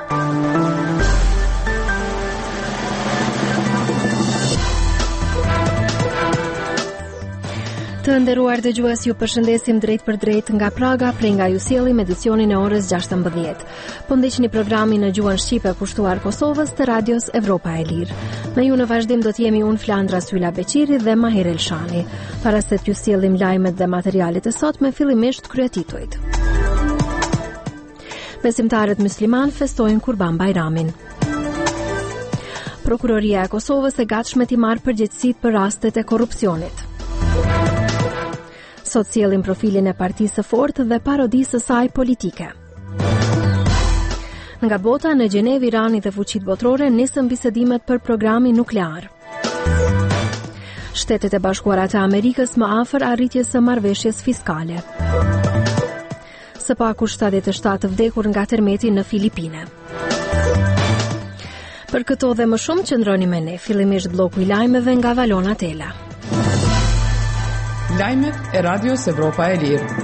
Të nderuar dëgjues, ju përshëndesim drejt për drejt nga Praga, prej nga ju sjellim edicionin e orës 16. Po ndiqni programin në gjuhën shqipe kushtuar Kosovës të radios Evropa e Lirë. Me ju në vazhdim do t'jemi unë Flandra Sylla Beqiri dhe Maher Elshani. Para se t'ju sjellim lajmet dhe materialet e sotme, fillimisht kryetitujt. Besimtarët musliman festojnë Kurban Bajramin. Prokuroria e Kosovës e gatshme t'i marrë përgjegjësitë për rastet e korrupsionit. Sot sjellim profilin e partisë së fortë dhe parodisë së saj politike. Nga bota, në Gjenevë, Irani dhe fuqitë botërore nisën bisedimet për programin nuklear. Shtetet e Bashkuara të Amerikës më afër arritjes së marrëveshjes fiskale. Së paku 77 vdekur nga termeti në Filipine. Për këto dhe më shumë qëndroni me ne, fillimisht bloku i lajmeve nga Valona Tela. Lajmet e radios Evropa e Lirë.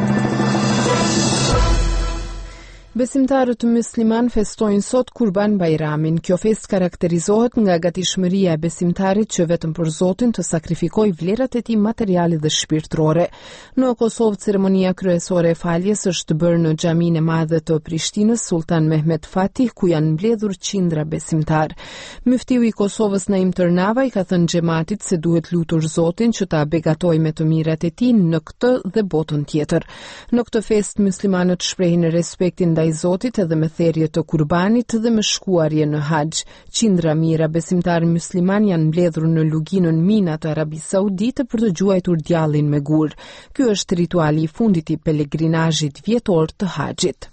Besimtarët musliman festojnë sot Kurban Bajramin. Kjo fest karakterizohet nga gatishmëria e besimtarit që vetëm për Zotin të sakrifikojë vlerat e tij materiale dhe shpirtërore. Në Kosovë, ceremonia kryesore e faljes është bërë në xhaminë e madhe të Prishtinës Sultan Mehmet Fatih, ku janë mbledhur qindra besimtar. Muftiu i Kosovës Naim Tërnava i ka thënë xhamatit se duhet lutur Zotin që ta begatojë me të mirat e tij në këtë dhe botën tjetër. Në këtë fest muslimanët shprehin respektin ndaj Zotit edhe me thërrje të kurbanit dhe me shkuarje në haxh. Qindra mijëra besimtarë musliman janë mbledhur në luginën Mina të Arabisë Saudite për të gjuajtur djallin me gur. Ky është rituali i fundit i pelegrinazhit vjetor të haxhit.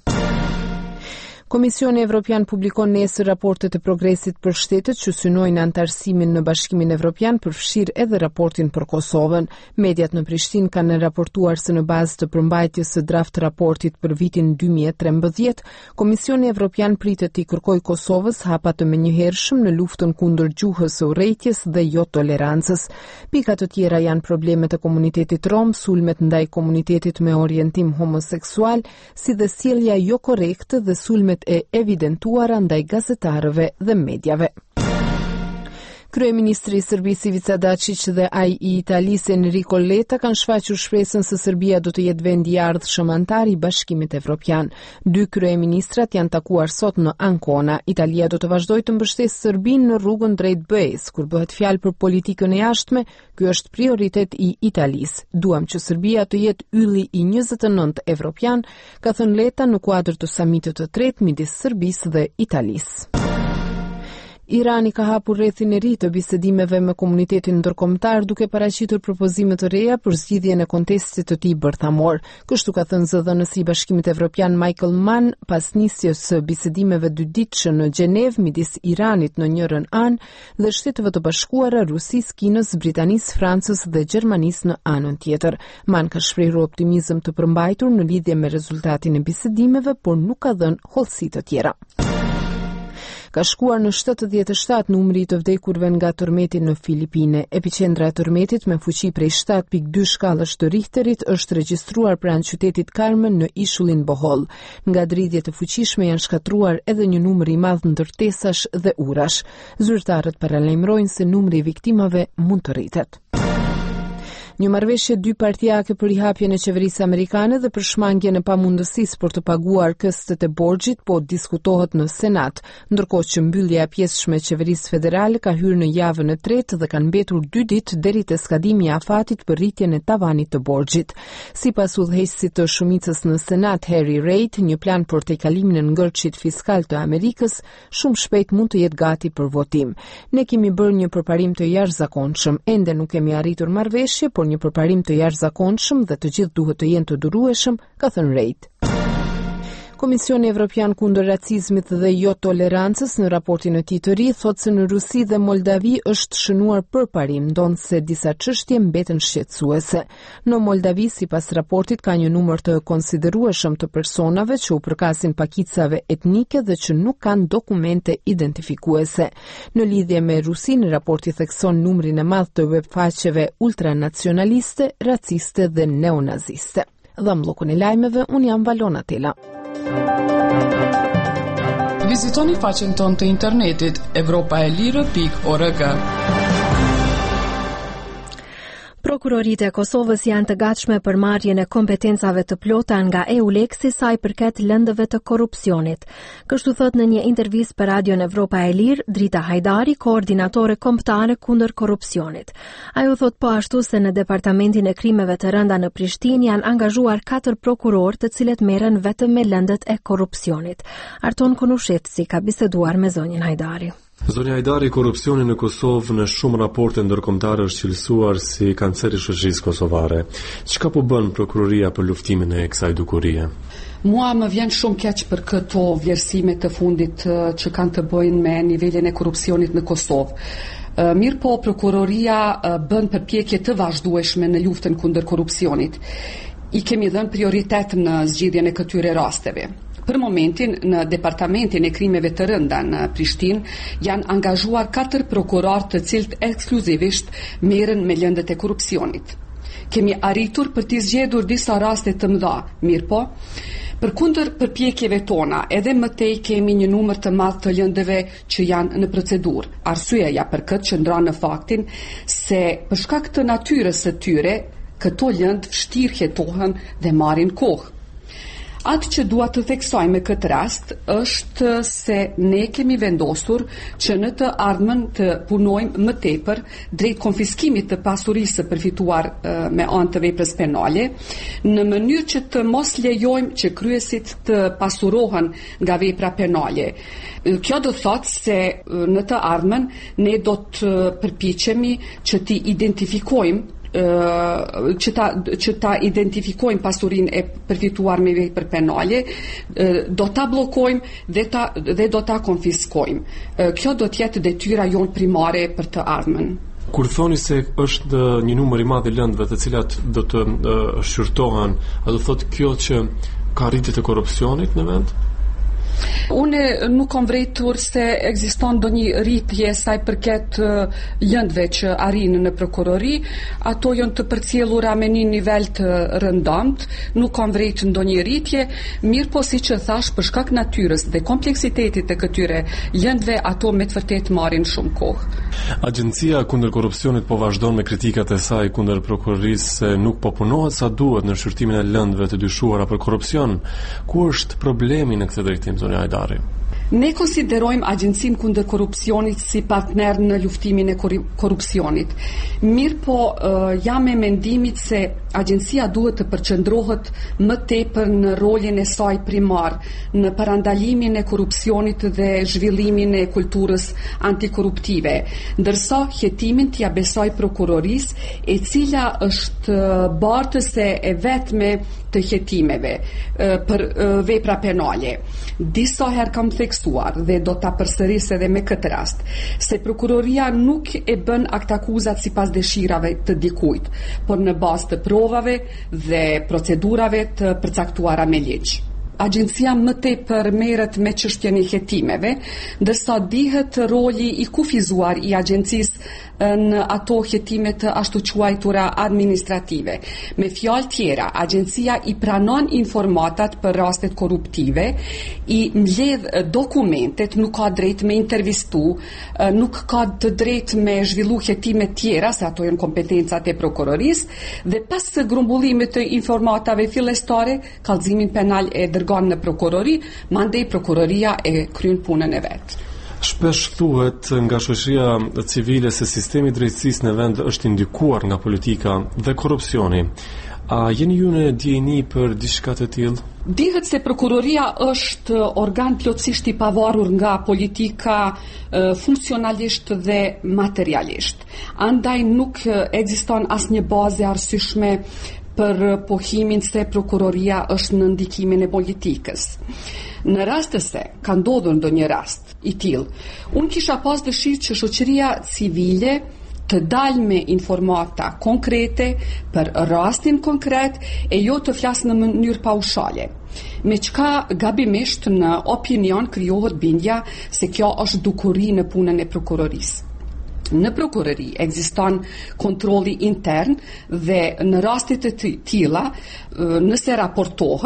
Komisioni Evropian publikon nesër raportet e progresit për shtetet që synojnë antarësimin në Bashkimin Evropian, përfshirë edhe raportin për Kosovën. Mediat në Prishtinë kanë raportuar se në bazë të përmbajtjes së draft raportit për vitin 2013, Komisioni Evropian pritet t'i kërkojë Kosovës hapa të menjëhershëm në luftën kundër gjuhës së urrejtjes dhe jo tolerancës. Pika të tjera janë problemet e komunitetit rom, sulmet ndaj komunitetit me orientim homoseksual, si dhe sjellja jo korrekte dhe sulmet e evidentuara ndaj gazetarëve dhe mediave. Kryeministri i Serbisë Ivica Dačić dhe ai i Italisë Enrico Letta kanë shfaqur shpresën se Serbia do të jetë vendi i ardhshëm antar i Bashkimit Evropian. Dy kryeministrat janë takuar sot në Ancona. Italia do të vazhdojë të mbështesë Serbinë në rrugën drejt BE-s. Kur bëhet fjalë për politikën e jashtme, ky është prioritet i Italisë. Duam që Serbia të jetë ylli i 29 evropian, ka thënë Letta në kuadër të samitit të tretë midis Serbisë dhe Italisë. Irani ka hapur rrethin e ri të bisedimeve me komunitetin ndërkombëtar duke paraqitur propozime të reja për zgjidhjen e kontestit të tij bërthamor. Kështu ka thënë zëdhënësi i Bashkimit Evropian Michael Mann pas nisjes së bisedimeve dyditshme në Gjenevë midis Iranit në njërin anë dhe Shteteve të Bashkuara, Rusisë, Kinës, Britanisë, Francës dhe Gjermanisë në anën tjetër. Mann ka shprehur optimizëm të përmbajtur në lidhje me rezultatin e bisedimeve, por nuk ka dhënë hollësi të tjera. Ka shkuar në 77 numri të vdekurve nga tërmeti në Filipine. Epicendra e tërmetit me fuqi prej 7.2 shkallësh të Richterit është regjistruar pranë qytetit Carmen në ishullin Bohol. Nga dridhjet e fuqishme janë shkatruar edhe një numër i madh ndërtesash dhe urash. Zyrtarët paralajmërojnë se numri i viktimave mund të rritet. Një marrëveshje dypartijake për rihapjen e qeverisë amerikane dhe për shmangjen e pamundësisë për të paguar këstet e borxhit po diskutohet në Senat, ndërkohë që mbyllja e pjesëshme e qeverisë federale ka hyrë në javën e tretë dhe kanë mbetur 2 ditë deri te skadimi i afatit për rritjen e tavanit të borxhit. Sipas udhëheqësit të shumicës në Senat, Harry Reid, një plan për tejkalimin e ngërçit fiskal të Amerikës shumë shpejt mund të jetë gati për votim. Ne kemi bërë një përparim të jashtëzakonshëm, ende nuk kemi arritur marrëveshje, por një përparim të jashtëzakonshëm dhe të gjithë duhet të jenë të durueshëm, ka thënë Reid. Komisioni Evropian kundër racizmit dhe jo tolerancës në raportin e tij të ri thotë se në Rusi dhe Moldavi është shënuar përparim, ndonse disa çështje mbeten shqetësuese. Në Moldavi, sipas raportit, ka një numër të konsiderueshëm të personave që u përkasin pakicave etnike dhe që nuk kanë dokumente identifikuese. Në lidhje me Rusinë, raporti thekson numrin e madh të webfaqeve ultranacionaliste, raciste dhe neonaziste. Dhe mllokun e lajmeve, unë jam Valona Tela. Vizitoni faqen tonë të internetit europaelire.org. Prokuroritë e Kosovës janë të gatshme për marrjen e kompetencave të plota nga EULEX-i sa i përket lëndëve të korrupsionit. Kështu thot në një intervistë për Radion Evropa e Lirë, Drita Hajdari, koordinatore kombëtare kundër korrupsionit. Ajo thot po ashtu se në Departamentin e Krimeve të Rënda në Prishtinë janë angazhuar 4 prokurorë të cilët merren vetëm me lëndët e korrupsionit. Arton Konushetsi ka biseduar me zonjën Hajdari. Zonja Hajdari, korrupsioni në Kosovë në shumë raporte ndërkombëtare është cilësuar si kanceri i shoqërisë kosovare. Çka po bën prokuroria për luftimin e kësaj dukurie? Mua më vjen shumë keq për këto vlerësime të fundit që kanë të bëjnë me nivelin e korrupsionit në Kosovë. Mirë po, prokuroria bën përpjekje të vazhdueshme në luftën kundër korrupsionit. I kemi dhënë prioritet në zgjidhjen e këtyre rasteve. Për momentin, në Departamentin e Krimeve të Rënda në Prishtinë janë angazhuar 4 prokurorë të cilët ekskluzivisht merren me lëndët e korrupsionit. Kemi arritur për t'i zgjedhur disa raste të mëdha, mirë po, përkundër përpjekjeve tona, edhe më tej kemi një numër të madh të lëndëve që janë në procedurë. Arsyeja për këtë qëndron në faktin se për shkak të natyrës së tyre, këto lëndë vështirë hetohen dhe marrin kohë. Atë që dua të theksoj me këtë rast është se ne kemi vendosur që në të ardhmen të punojmë më tepër drejt konfiskimit të pasurisë përfituar me anë të veprës penale, në mënyrë që të mos lejojmë që kryesit të pasurohen nga vepra penale. Kjo do thotë se në të ardhmen ne do të përpiqemi që të identifikojmë që ta identifikojmë pasurinë e përfituar me vepër penale, do ta bllokojmë dhe do ta konfiskojmë. Kjo do të jetë detyra jonë primare për të ardhmen. Kur thoni se është një numër i madh i lëndëve të cilat do të shqyrtohen, a do thotë kjo që ka rritje të korrupsionit në vend? Unë nuk kam vërejtur se ekziston ndonjë rritje sa i përket lëndëve që arrin në prokurori, ato janë të përcjellura me një nivel të rëndomt, nuk kam vërejtur ndonjë rritje, mirë po siç e thash, për shkak natyrës dhe kompleksitetit të këtyre lëndëve, ato me të vërtetë marrin shumë kohë. Agjencia kundër korrupsionit po vazhdon me kritikat e saj kundër prokurorisë se nuk po punohet sa duhet në shqyrtimin e lëndëve të dyshuara për korrupsion. Ku është problemi në këtë drejtim, zonja Hajdari? Ne konsiderojmë Agjencinë kundër korrupsionit si partner në luftimin e korrupsionit. Mirë po, jam me mendimit se agjencia duhet të përqendrohet më tepër në rolin e saj primar, në parandalimin e korrupsionit dhe zhvillimin e kulturës antikorruptive, ndërsa hetimin t'ia besoj prokurorisë, e cila është bartëse e vetme të hetimeve për vepra penale. Disa herë kam theksuar dhe do ta përsëris edhe me këtë rast, se prokuroria nuk e bën akt akuzat sipas dëshirave të dikujt, por në bazë të provave dhe procedurave të përcaktuara me ligj. Agjencia më tepër merret me çështjen e hetimeve, ndërsa dihet roli i kufizuar i agjencisë në ato hetime të ashtu quajtura administrative. Me fjalë tjera, agjencia i pranon informatat për rastet korruptive, i mbledh dokumentet, nuk ka drejt me intervistu, nuk ka të drejt me zhvillu hetime tjera, se ato janë kompetencat e prokurorisë, dhe pas së grumbullimit të informatave fillestare, kallëzimin penal e dërgon në prokurori, mandej prokuroria e kryen punën e vet. Shpesh thuhet nga shoqëria civile se sistemi i drejtësisë në vend është indikuar nga politika dhe korrupsioni. A jeni ju në dijeni për diçka të tillë? Dihet se prokuroria është organ plotësisht i pavarur nga politika funksionalisht dhe materialisht. Andaj nuk ekziston asnjë bazë arsyeshme për pohimin se prokuroria është në ndikimin e politikës. Në rast se ka ndodhur ndonjë rast i tillë, unë kisha pas dëshirë që shoqëria civile të dalë me informata konkrete për rastin konkret e jo të flasë në mënyrë paushale. Me çka gabimisht në opinion krijohet bindja se kjo është dukuri në punën e prokurorisë. Në prokurori ekziston kontrolli intern dhe në raste të tilla, nëse raportohen,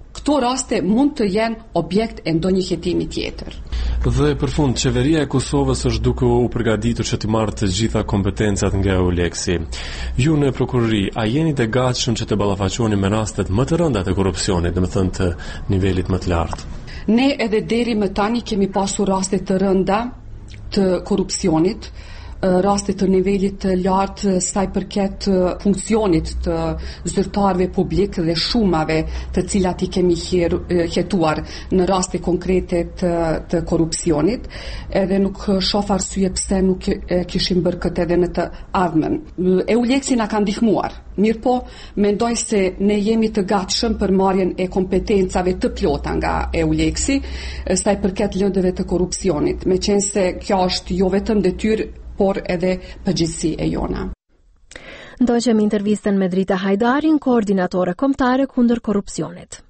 këto raste mund të jenë objekt e ndonjë hetimi tjetër. Dhe për fund, qeveria e Kosovës është duke u përgatitur që të marrë të gjitha kompetencat nga EULEX-i. Ju në prokurori, a jeni të gatshëm që të ballafaqoheni me rastet më të rënda të korrupsionit, domethënë të nivelit më të lartë? Ne edhe deri më tani kemi pasur raste të rënda të korrupsionit, raste të nivelit të lartë sa i përket funksionit të zyrtarëve publik dhe shumave të cilat i kemi hetuar në raste konkrete të korrupsionit, edhe nuk shoh arsye pse nuk kishim bërë këtë edhe në të ardhmen. EULEX-i na ka ndihmuar. Mirpo, mendoj se ne jemi të gatshëm për marrjen e kompetencave të plota nga EULEX-i sa i përket lëndëve të korrupsionit, meqense kjo është jo vetëm detyrë por edhe përgjegjësi e jona. Ndoqëm intervistën me Drita Hajdarin, koordinatore kombëtare kundër korrupsionit.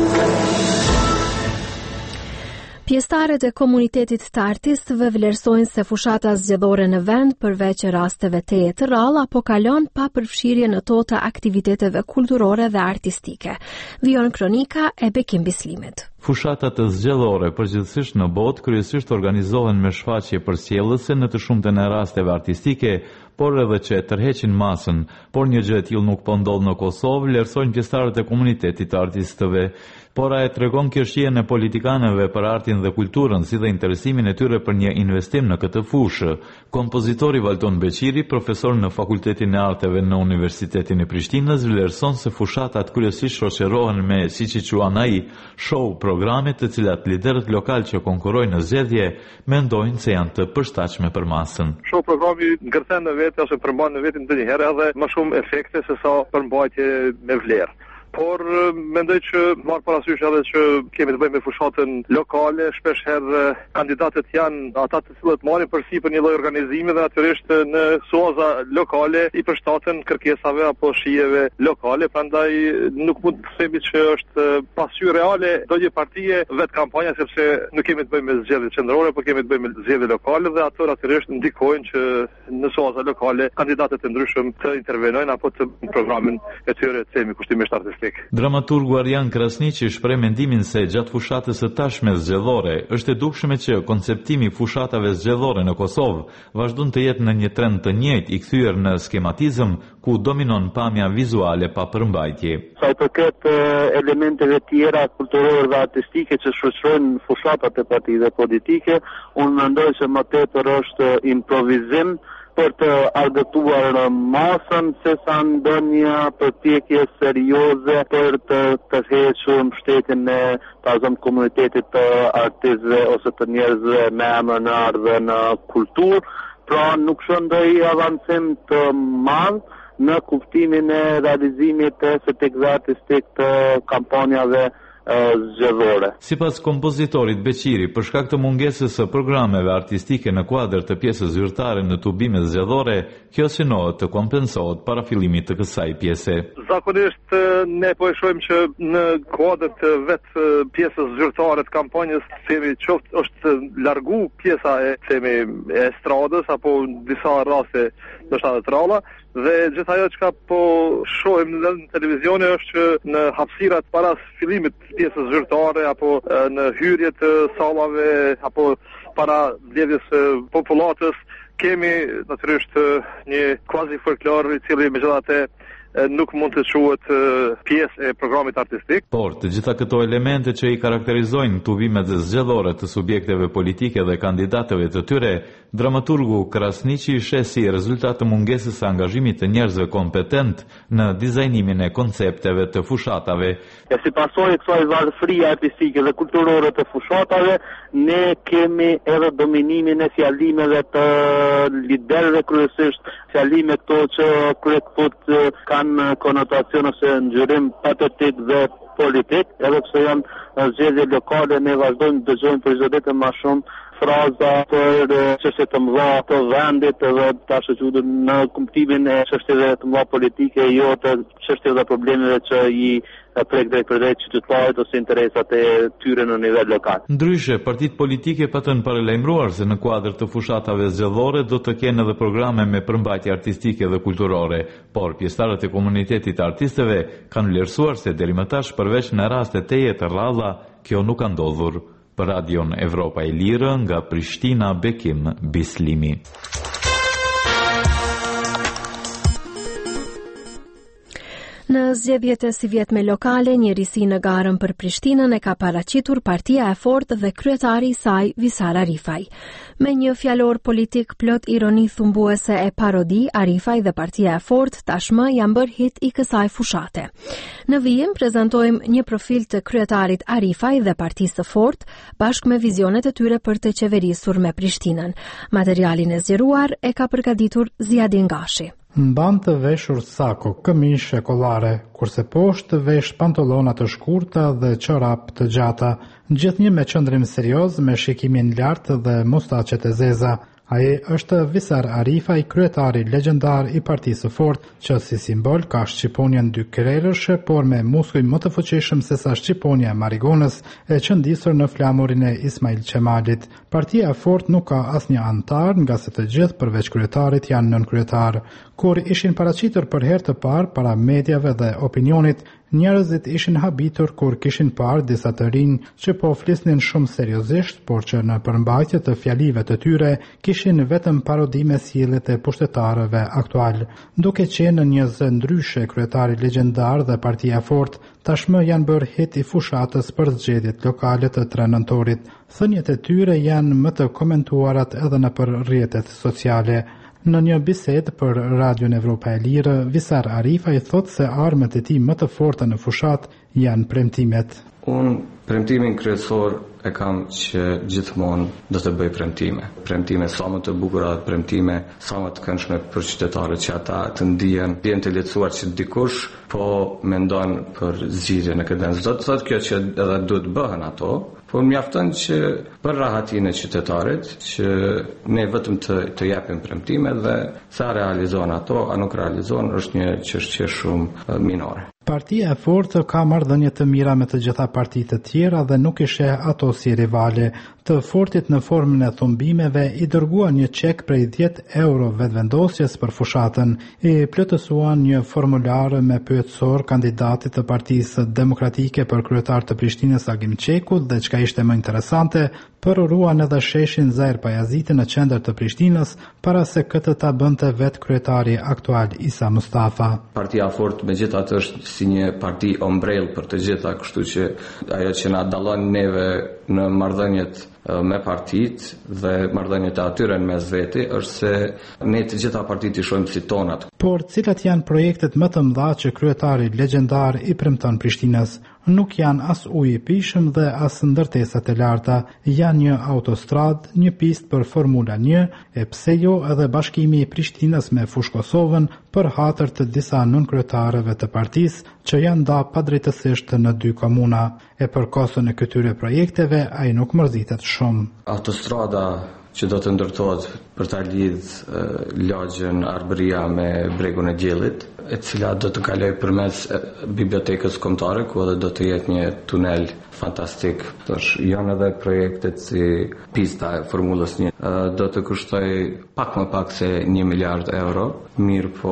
Pjesëtarët e komunitetit të artistëve vlerësojnë se fushata zgjedhore në vend përveç rasteve të rralla apo kalon pa përfshirje në to të aktiviteteve kulturore dhe artistike. Vijon kronika e Bekim Bislimit. Fushatat të zgjedhore përgjithsisht në botë kryesisht organizohen me shfaqje përcjellëse në të shumtën e rasteve artistike, por edhe që tërheqin masën, por një gjë e tillë nuk po ndodh në Kosovë, vlerësojnë pjesëtarët e komunitetit të artistëve. Por a e tregon kjo shijen e politikanëve për artin dhe kulturën, si dhe interesimin e tyre për një investim në këtë fushë. Kompozitori Valton Beqiri, profesor në Fakultetin e Arteve në Universitetin e Prishtinës, vlerëson se fushatat kryesisht shoqërohen me, siç i quan ai, show programe të cilat liderët lokal që konkurrojnë në zgjedhje mendojnë se janë të përshtatshme për masën. Show programi ngërthen në vetë ose përmban në vetë ndonjëherë edhe më shumë efekte se sa përmbajtje me vlerë. Por mendoj që marr parasysh edhe që kemi të bëjmë me fushatën lokale, shpesh herë kandidatët janë ata të cilët marrin përsipër një lloj organizimi dhe natyrisht në soza lokale i përshtaten kërkesave apo shijeve lokale, prandaj nuk mund të themi që është pasqyrë reale ndonjë partie vet kampanja, sepse nuk kemi të bëjmë me zgjedhje qendrore, por kemi të bëjmë me zgjedhje lokale dhe ato natyrisht ndikojnë që në soza lokale kandidatët e ndryshëm të intervenojnë apo të programin e tyre të themi kushtimisht artistik. Dramaturgu Arjan Krasniqi shpreh mendimin se gjatë fushatës së tashme zgjedhore është e dukshme që konceptimi i fushatave zgjedhore në Kosovë vazhdon të jetë në një trend të njëjtë i kthyer në skematizëm ku dominon pamja vizuale pa përmbajtje. Sa i përket elementeve tjera kulturore dhe artistike që shoqërojnë fushatat e partive politike, unë mendoj se më tepër është improvizim për të argëtuar masën se sa ndonjë përpjekje serioze për të tërhequr mbështetjen e komunitetit të artistëve ose të njerëzve me emër në art dhe në kulturë, pra nuk shëndoj avancim të madh në kuptimin e realizimit të estetikë artistik të kampanjave zgjedhore. Sipas kompozitorit Beqiri, për shkak të mungesës së programeve artistike në kuadër të pjesës zyrtare në tubimet zgjedhore, kjo synohet të kompensohet para fillimit të kësaj pjese. Zakonisht ne po e shohim që në kuadër të vetë pjesës zyrtare të kampanjës, themi qoftë është largu pjesa e estradës apo disa raste ndoshta të rralla, dhe gjithë ajo që po shohim në televizion është që në hapësirat para fillimit të pjesës zyrtare apo në hyrje të sallave apo para mbledhjes popullatës kemi natyrisht një kvazi folklor i cili megjithatë nuk mund të quhet pjesë e programit artistik. Por të gjitha këto elemente që i karakterizojnë tubimet zgjedhore të subjekteve politike dhe kandidatëve të tyre, dramaturgu Krasniqi sheh si rezultat të mungesës së angazhimit të njerëzve kompetent në dizajnimin e koncepteve të fushatave. Si pasojë kësaj varfërie artistike dhe kulturore të fushatave, ne kemi edhe dominimin e fjalimeve të liderëve kryesisht, fjalime këto që kryekëput kanë konotacion ose ngjyrim patetik dhe politik, edhe pse janë zgjedhje lokale, ne vazhdojmë të dëgjojmë për çdo ditë më shumë fraza për çështje të mëdha të vendit dhe ta shëqytur në kuptimin e çështjeve të mëdha politike, jo të çështjeve dhe problemeve që i prek drejt për drejt qytetarit ose interesat e tyre në nivel lokal. Ndryshe, partitë politike patën paralajmëruar se në kuadër të fushatave zgjedhore do të kenë edhe programe me përmbajtje artistike dhe kulturore, por pjesëtarët e komunitetit të artistëve kanë vlerësuar se deri më tash përveç në raste teje të rralla, kjo nuk ka ndodhur. Për Radion Evropa e Lirë nga Prishtina, Bekim Bislimi. Në zgjedhjet e sivjetme lokale, njërisi në garën për Prishtinën e ka paraqitur Partia e Fortë dhe kryetari i saj Visar Arifaj. Me një fjalor politik plot ironi thumbuese e parodi, Arifaj dhe Partia e Fortë tashmë janë bërë hit i kësaj fushate. Në vijim prezantojmë një profil të kryetarit Arifaj dhe Partisë së Fortë bashkë me vizionet e tyre për të qeverisur me Prishtinën. Materialin e zgjeruar e ka përgatitur Ziadin Gashi. Mban të veshur sako, këmish e kollare, kurse poshtë vesh pantolona të shkurta dhe çorap të gjata, gjithnjë me qëndrim serioz, me shikimin lart dhe mustaqet e zeza. Ai është Visar Arifaj, kryetari legjendar i Partisë së Fortë, që si simbol ka shqiponjen dy krerësh, por me muskuj më të fuqishëm se sa shqiponja e Marigonës, e qëndisur në flamurin e Ismail Qemalit. Partia e Fortë nuk ka asnjë antar, nga se të gjithë përveç kryetarit janë nënkryetar. Kur ishin paraqitur për herë të parë para mediave dhe opinionit, njerëzit ishin habitur kur kishin parë disa të rinj që po flisnin shumë seriozisht, por që në përmbajtje të fjalive të tyre kishin vetëm parodi me sjelljet e pushtetarëve aktual. Duke qenë një zë ndryshe, kryetari legjendar dhe Partia e Fortë tashmë janë bërë hit i fushatës për zgjedhjet lokale të 3 nëntorit. Thënjet e tyre janë më të komentuarat edhe nëpër rrjetet sociale. Në një bisedë për Radion Evropa e Lirë, Visar Arifaj thotë se armët e tij më të forta në fushat janë premtimet. Unë premtimin kryesor e kam që gjithmonë do të bëj premtime. Premtime sa më të bukura, premtime sa më të këndshme për qytetarët, që ata të ndihen të lehtësuar që dikush po mendon për zgjidhje në këtë vend. Do të thotë kjo që edhe duhet bëhen ato, por mjafton që për rahatinë e qytetarit që ne vetëm të japim premtime dhe sa realizohen ato, a nuk realizohen, është një çështje shumë minore. Partia e Fortë ka marrëdhënie të mira me të gjitha partitë të tjera dhe nuk i sheh ato si rivale. Të Fortit në formën e thumbimeve i dërguan një çek prej 10 euro vetëvendosjes për fushatën, i plotësuan një formular me pyetësor kandidatit të Partisë Demokratike për kryetar të Prishtinës Agim Qekut dhe çka ishte më interesante, përuruan edhe sheshin Zair Pajaziti në qendër të Prishtinës para se këtë ta bënte vetë kryetari aktual Isa Mustafa. Partia Fortë megjithatë është si një parti ombrell për të gjitha, kështu që ajo që na dallon neve në marrëdhëniet me partit dhe marrëdhëniet e atyre në mes veti është se ne të gjitha partitë i shohim si tonat. Por cilat janë projektet më të mëdha që kryetari legjendar i premton Prishtinës? Nuk janë as ujë i pishëm dhe as ndërtesat e larta, janë një autostrad, një pistë për Formula 1, e pse jo edhe bashkimi i Prishtinës me Fush Kosovën për hatër të disa nënkretarëve të partisë që janë nda padrejtësisht në 2 komuna. E për kostën e këtyre projekteve ai nuk mërzitet shumë. Autostrada që do të ndërtohet për ta lidh lagjën Arbëria me bregun e Gjellit, e cila do të kaloj përmes bibliotekës kombëtare, ku edhe do të jetë një tunel fantastik. Janë edhe projektet si pista e Formulës 1, do të kushtoj pak më pak se 1 miliard euro, mirë po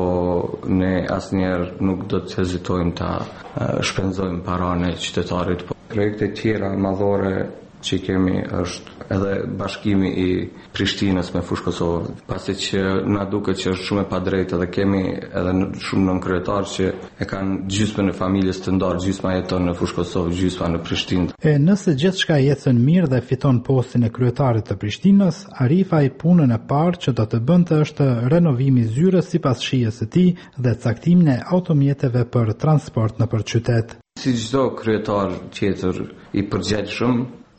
ne asnjëherë nuk do të hezitojmë ta shpenzojmë paranë e qytetarit. Projekte tjera madhore që kemi është edhe bashkimi i Prishtinës me Fush Kosovën, pasi që na duket që është shumë e padrejtë dhe kemi edhe shumë nënkryetarë që e kanë gjysmën e familjes të ndarë, gjysma jeton në Fush Kosovë, gjysma në Prishtinë. E nëse gjithçka ecën mirë dhe fiton postin e kryetarit të Prishtinës, Arifaj punën e parë që do të bënte është renovimi i zyrës sipas shijes së tij dhe caktimin e automjeteve për transport nëpër qytet. Si çdo kryetar tjetër i përgjegjshëm,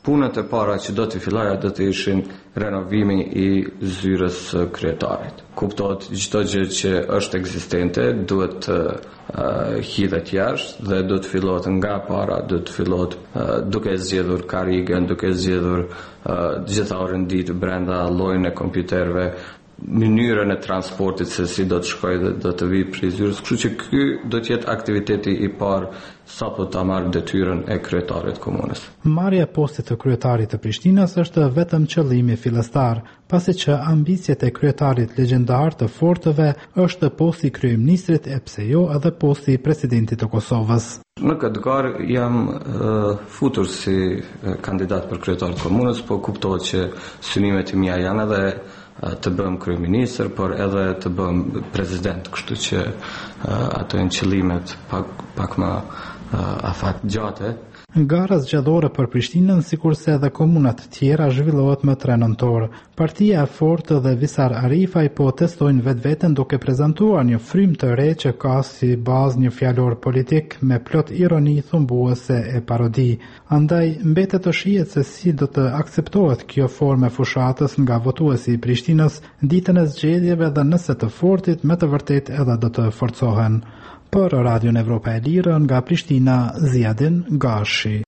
punët e para që do të filloja do të ishin renovimi I zyrës së kryetarit. Kuptohet çdo gjë që është ekzistente duhet të hidhet jashtë dhe do të fillohet nga para, do të fillohet duke zgjedhur karrigën, duke zgjedhur gjitha orën ditë brenda llojin e kompjuterëve, mënyrën e transportit se si do të shkojë dhe do të vijë prej zyrës. Kështu që ky do të jetë aktiviteti I parë sapo ta marrë detyrën e kryetarit të komunës. Marrja e postit të kryetarit të Prishtinës është vetëm qëllimi fillestar, pasi që ambicjet e kryetarit legjendar të fortëve është posti I kryeministrit e pse jo edhe posti I presidentit të Kosovës. Në këtë garë jam futur si kandidat për kryetar të komunës, po kuptohet që synimet e mia janë edhe të bëm kryeministër, por edhe të bëm president, kështu që ato janë qëllimet pak më afatgjate. Gara zgjedhore për Prishtinën, sikurse edhe komunat tjera, zhvillohet më 3 nëntor. Partia e fortë dhe Visar Arifaj po testojnë vetveten duke prezantuar një frymë të re që ka si bazë një fjalor politik me plot ironi thumbuese e parodi. Andaj mbetet të shihet se si do të akseptohet kjo formë e fushatës nga votuesi I Prishtinës ditën e zgjedhjeve dhe nëse të fortit me të vërtet edhe do të forcohen. Për Radion Evropa e Lirë nga Prishtina, Ziadin Gashi.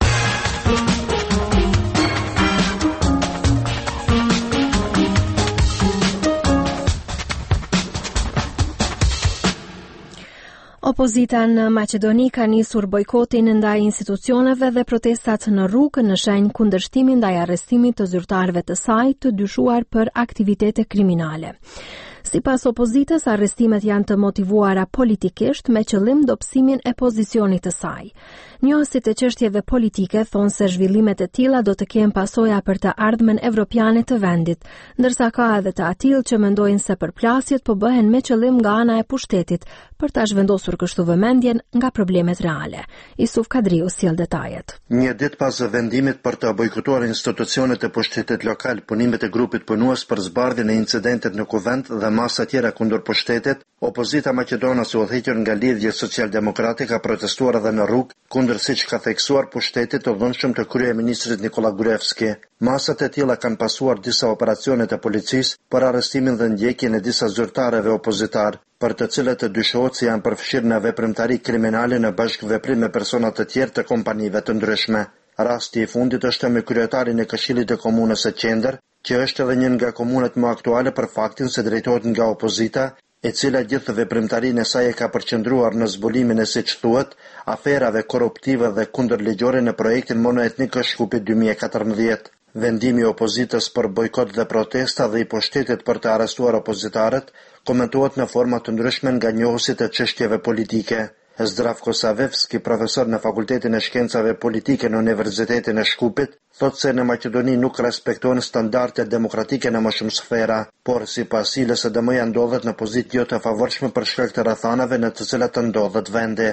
Opozita në Maqedoni ka nisur bojkotin ndaj institucioneve dhe protestat në rrugë në shenjë kundërshtimin ndaj arrestimit të zyrtarëve të saj të dyshuar për aktivitete kriminale. Sipas opozitës, arrestimet janë të motivuara politikisht me qëllim dobësimin e pozicionit të saj. Njohësit e çështjeve politike thonë se zhvillimet e tilla do të kenë pasoja për të ardhmen evropiane të vendit, ndërsa ka edhe të atill që mendojnë se përplasjet po bëhen me qëllim nga ana e pushtetit për ta zhvendosur kështu vëmendjen nga problemet reale. Isuf Kadriu sjell detajet. Një ditë pas vendimit për të bojkotuar institucionet e pushtetit lokal, punimet e grupit punues për zbardhjen e incidentet në Kuvend dhe masa tjera kundër pushtetit, opozita maqedonase u udhëhequr nga lidhje socialdemokrate ka protestuar edhe në rrugë kundër siç ka theksuar pushtetit të dhunshëm të kryeministrit Nikola Gruevski. Masat e tilla kanë pasuar disa operacione të policisë për arrestimin dhe ndjekjen e disa zyrtarëve opozitar, për të cilët të dyshohet se janë përfshirë në veprimtari kriminale në bashkëveprim me persona të tjerë të kompanive të ndryshme. Rasti I fundit është me kryetarin e Këshillit të Komunës së Qendër, që është edhe një nga komunat më aktuale për faktin se drejtohet nga opozita, e cila gjithë veprimtarinë e saj e ka përqendruar në zbulimin e siç thuhet, aferave korruptive dhe kundërligjore në projektin monoetnik Shkupi 2014. Vendimi I opozitës për bojkot dhe protesta dhe I pushtetit për të arrestuar opozitarët komentohet në forma të ndryshme nga njohësit e çështjeve politike. Zdravko Savevski, profesor në Fakultetin e Shkencave Politike në Universitetin e Shkupit, thot se në Maqedoni nuk respektojnë standardet demokratike në më shumë sfera, por sipas tij LSDM-ja ndodhet në pozitë jo të favorshme për shkak të rrethanave në të cilat ndodhet vendi.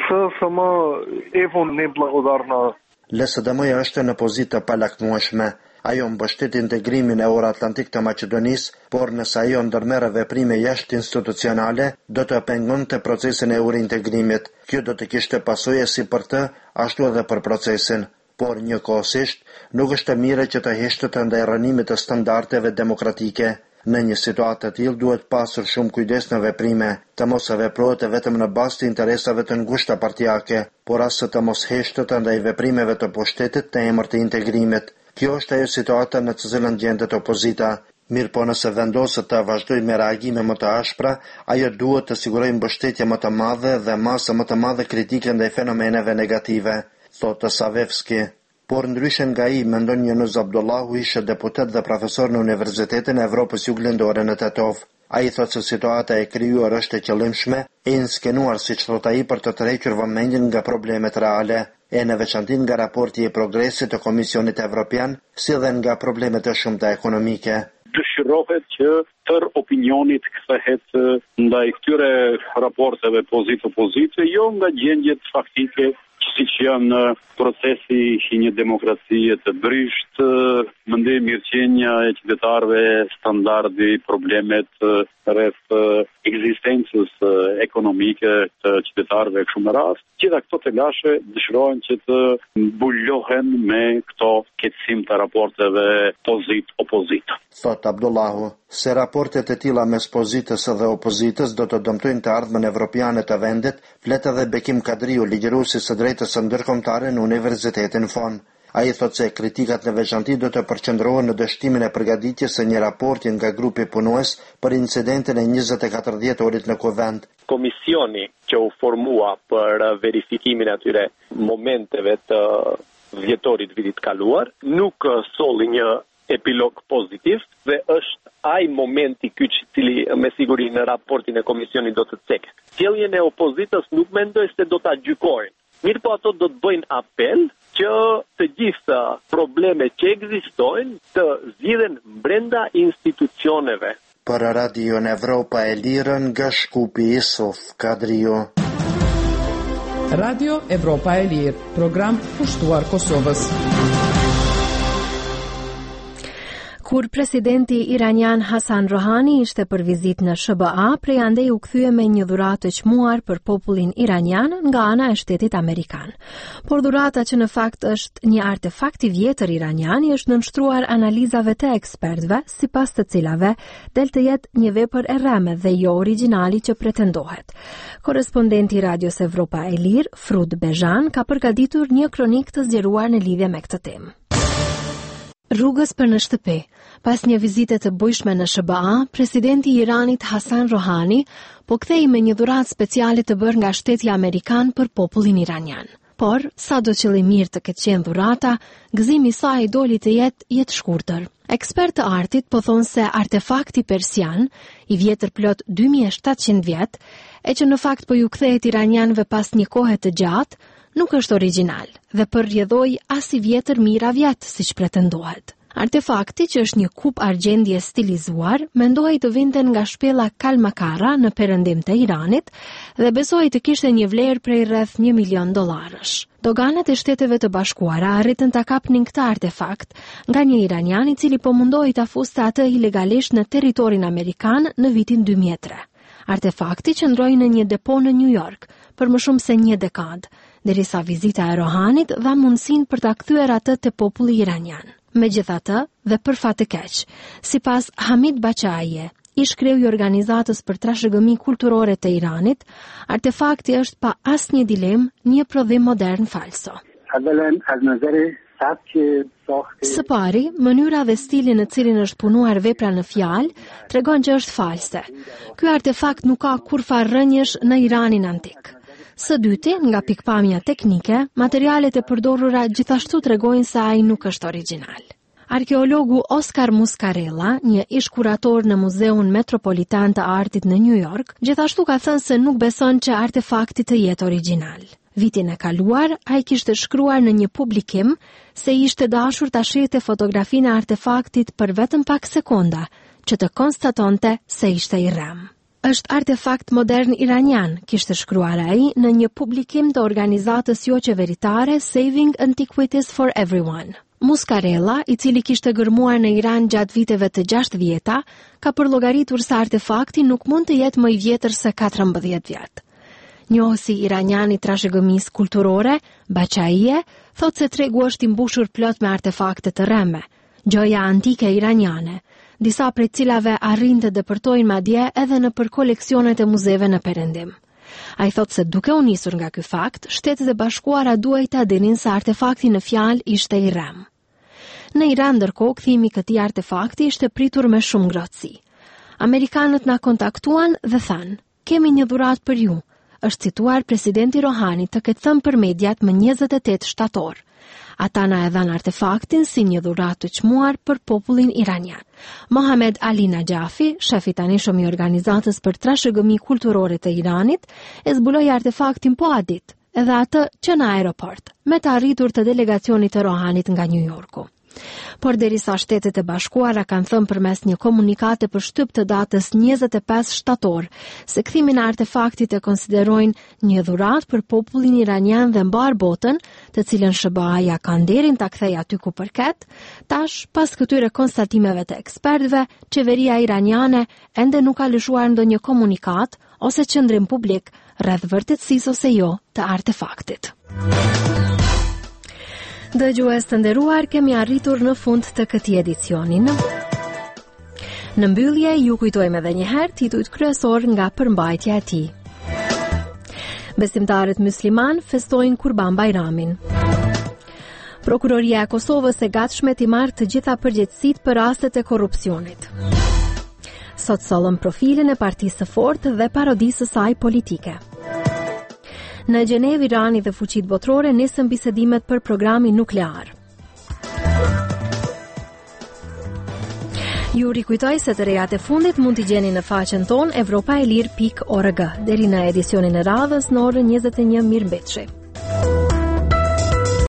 LSDM-ja është në pozitë të palakmueshme. Ajo mbështet integrimin e Euroatlantik të Maqedonisë, por nëse ajo ndërmerr veprime jashtë institucionale, do të pengonte procesin e eurointegrimit. Kjo do të kishte pasoje si për të, ashtu edhe për procesin. Por njëkohësisht, nuk është mirë që të heshtet ndaj rënimit të standardeve demokratike. Në një situatë të tillë duhet pasur shumë kujdes në veprime, të mos veprohet vetëm në bazë të interesave të ngushta partijake, por as të mos heshtet ndaj veprimeve të pushtetit në emër të integrimit. Kjo është ajo situata në të cilën gjendet opozita. Mirë po nëse vendoset të vazhdojë me reagime më të ashpra, ajo duhet të sigurojë mbështetje më të madhe dhe masë më të madhe kritike ndaj fenomeneve negative, thotë Savevski. Por ndryshe nga ai, mendon Yunus Abdullahu, ishte deputet dhe profesor në Universitetin e Evropës Juglindore në Tetov. Ai thotë se situata e krijuar është e qëllimshme, e inskenuar siç thotë ai për të tërhequr vëmendjen nga problemet reale, e në veçantin nga raporti I progresit të Komisionit Evropian, si dhe nga problemet e shumta ekonomike. Dëshirohet që tër opinionit kthehet ndaj këtyre raporteve pozit-opozite, jo nga gjendjet faktike siç janë procesi i një demokracie të brysht, mendoj mirëqenia e qytetarëve, standardi, problemet rreth ekzistencës ekonomike të qytetarëve kështu me radhë. Gjitha këto telashe dëshirohen që të mbulohen me këto keqësim të raporteve pozit-opozit. Thot Abdullahu, se raportet e tilla mes pozitës dhe opozitës do të dëmtojnë të ardhmen evropiane të vendit, flet edhe Bekim Kadriu, ligjëruesi së drejtës së ndërkombëtare në Universitetin Fon. Ai thot se kritikat në veçanti do të përqendrohen në dështimin e përgatitjes së një raporti nga grupi punues për incidentin e 24 dhjetorit në Kuvend. Komisioni që u formua për verifikimin e atyre momenteve të dhjetorit vitit kaluar nuk solli një epilog pozitiv dhe është ai momenti ky i cili me siguri në raportin e komisionit do të ceket. Sjelljen e opozitës nuk mendoj se do ta gjykojnë. Mirë po ato do të bëjnë apel që të gjitha problemet që ekzistojnë të zgjidhen brenda institucioneve. Për Radio Evropa e Lirë nga Shkupi Isuf Kadrio. Radio Evropa e Lirë, program pushtuar Kosovës. Kur presidenti iranian Hasan Rohani ishte për vizitë në SBA, prej andej u kthye me një dhuratë të çmuar për popullin iranian nga ana e shtetit amerikan. Por dhurata, që në fakt është një artefakt i vjetër iranian, është nënshtruar analizave të ekspertëve, sipas të cilave del të jetë një vepër e rreme dhe jo origjinali që pretendohet. Korrespondenti i Radios Evropa e Lirë, Frud Bezhan, ka përgatitur një kronik të zgjeruar në lidhje me këtë temë. Rrugës për në shtëpi. Pas një vizite të bujshme në SBA, presidenti i Iranit Hasan Rohani po kthej me një dhuratë speciale të bërë nga shteti amerikan për popullin iranian. Por, sa do qëllimir të ketë qenë dhurata, gëzimi i saj doli të jetë shkurtër. Ekspertë të artit po thonë se artefakti persian, i vjetër plot 2700 vjet, e që në fakt po ju kthehet iranianëve pas një kohe të gjatë, nuk është origjinal dhe përrjedhoi as i vjetër mira vjet, siç pretendohet. Artefakti, që është një kup argjendje stilizuar, mendohej të vinte nga shpella Kalmakara në perëndim të Iranit dhe besohej të kishte një vlerë prej rreth $1 milion. Doganat e Shteteve të Bashkuara arritën ta kapnin këtë artefakt nga një iranian i cili po mundohej ta fuste atë ilegalisht në territorin amerikan në vitin 2003. Artefakti qëndroi në një depo në New York për më shumë se një dekadë, derisa vizita e Rohanit dha mundësinë për ta kthyer atë te populli iranian. Megjithatë, dhe për fat të keq, sipas Hamid Bachaie, ish kreu i organizatës për trashëgimi kulturore të Iranit, artefakti është pa asnjë dilemë një prodhim modern falso. Së pari, mënyra dhe stili në cilin është punuar vepra në fjalë tregon që është false. Ky artefakt nuk ka kurrë rrënjësh në Iranin antik. Së dyti, nga pikpamja teknike, materialet e përdorura gjithashtu tregojnë se ai nuk është origjinal. Arkeologu Oscar Muscarella, një ish kurator në Muzeun Metropolitan të Artit në New York, gjithashtu ka thënë se nuk beson që artefakti të jetë origjinal. Vitin e kaluar, ai kishte shkruar në një publikim se ishte dashur ta shihte fotografinë e artefaktit për vetëm pak sekonda, që të konstatonte se ishte i rrem. Është artefakt modern iranian, kishte shkruar ai në një publikim të organizatës jo qeveritare Saving Antiquities for Everyone. Muscarella, i cili kishte gërmuar në Iran gjatë viteve të 60-ta, ka përllogaritur se artefakti nuk mund të jetë më i vjetër se 14 vjet. Njohësi iranian i trashëgëmisë kulturore, Bachaie, thotë se tregu është i mbushur plot me artefakte të rreme, gjoja antike iraniane, disa prej cilave arrin të depërtojnë madje edhe në për koleksionet e muzeve në perëndim. Ai thotë se duke u nisur nga ky fakt, Shtetet e Bashkuara duhej ta dinin se artefakti në fjalë ishte i rrem. Në Iran, ndërkohë, kthimi i këtij artefakti ishte pritur me shumë ngrohtësi. Amerikanët na kontaktuan dhe thanë: "Kemi një dhuratë për ju." Është cituar presidenti Rohani të ketë thënë për mediat më 28 shtator. Ata na e dhanë artefaktin si një dhuratë të çmuar për popullin iranian. Mohamed Ali Najafi, shefi tanishëm i organizatës për trashëgimi kulturore të Iranit, e zbuloi artefaktin po adit, edhe atë që në aeroport, me të arritur të delegacionit të Rohanit nga New Yorku. Por derisa Shtetet e Bashkuara kanë thënë përmes një komunikate për shtyp të datës 25 shtator se kthimin e artefaktit e konsiderojnë një dhuratë për popullin iranian dhe mbar botën, të cilën SBA-ja ka nderin ta kthejë aty ku përket, tash pas këtyre konstatimeve të ekspertëve, qeveria iraniane ende nuk ka lëshuar ndonjë komunikat ose qendrim publik rreth vërtetësisë ose jo të artefaktit. Dëgjues të nderuar, kemi arritur në fund të këtij edicioni. Në mbyllje ju kujtojmë edhe një herë titujt kryesor nga përmbajtja e tij. Besimtarët musliman festojnë Kurban Bajramin. Prokuroria e Kosovës e gatshme t'i marrë të gjitha përgjegjësitë për rastet e korrupsionit. Sot sollëm profilin e partisë së fortë dhe parodisë së saj politike. Në Gjenevë, Irani dhe fuqitë botërore nisën bisedimet për programin nuklear. Ju rikujtoj se të rejat e fundit mund t'i gjeni në faqen tonë europaelir.org deri në edicionin e radhës në orën 21 mirëmbëjtje.